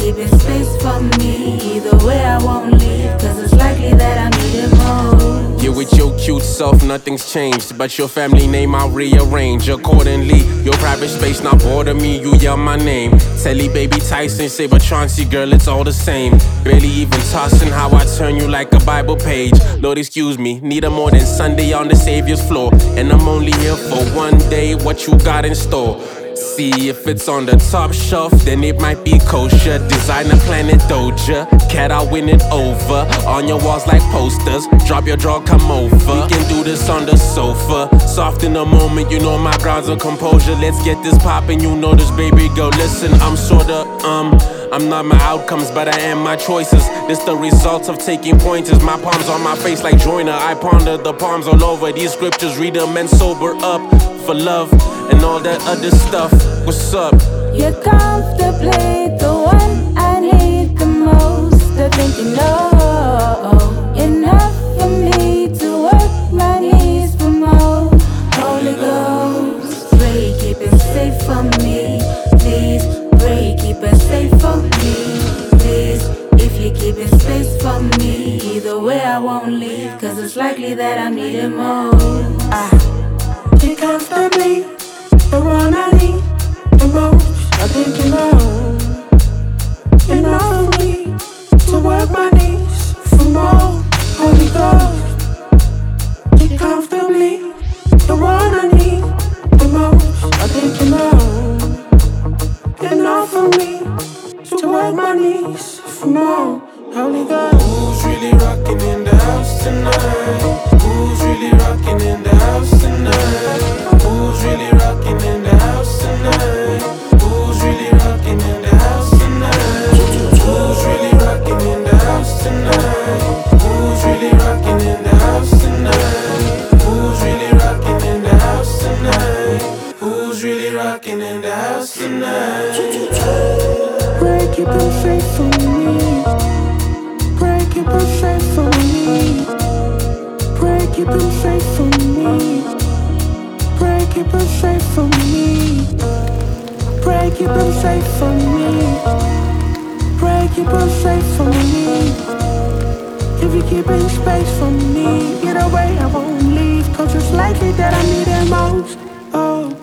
keeping space for me. Either way I won't leave, cause it's likely that I need it most. You're with your cute self, nothing's changed, but your family name I'll rearrange accordingly. Your private space not bother me, you yell my name. Telly baby Tyson, say but Chauncey girl, it's all the same. Barely even tossing how I turn you like a Bible page. Lord excuse me, need a more than Sunday on the Savior's floor. And I'm only here for one day, what you got in store? See if it's on the top shelf, then it might be kosher. Designer Planet Doja, cat I'll win it over. On your walls like posters, drop your draw, come over. We can do this on the sofa, soft in the moment, you know my grounds of composure. Let's get this poppin', you know this baby girl. Listen, I'm sorta, I'm not my outcomes, but I am my choices. This the result of taking pointers. My palms on my face like Joyner. I ponder the palms all over these scriptures. Read them and sober up for love and all that other stuff. What's up? You're comfortably the one I need the most. I think you know enough for me to work my knees for more. Holy Ghost, pray, keep it safe for me. Please, pray, keep it safe for me. Please, if you keep it space for me, either way I won't leave, cause it's likely that I need it most. You're comfortably the one I need the most. I think you know enough for me to work my knees for more. Holy Ghost, you're comfortably the one I need the most. I think you know enough for me to work my knees for more. Holy Ghost. Who's really rocking in the house tonight? Who's really rocking in the house tonight? Who's really rocking in the house tonight? Who's really rocking in the house tonight? Who's really rocking in the house tonight? Who's really rocking in the house tonight? Who's really rocking in the house tonight? Who's really rocking in the house tonight? Pray, keep it safe for me. Pray, keep it safe for me. Pray, keep it safe for me. Pray, keep it safe for me. Pray, keep it safe for me. Pray, keep it safe for me. If you keep in space for me, either way I won't leave, cause it's likely that I need it most. Oh.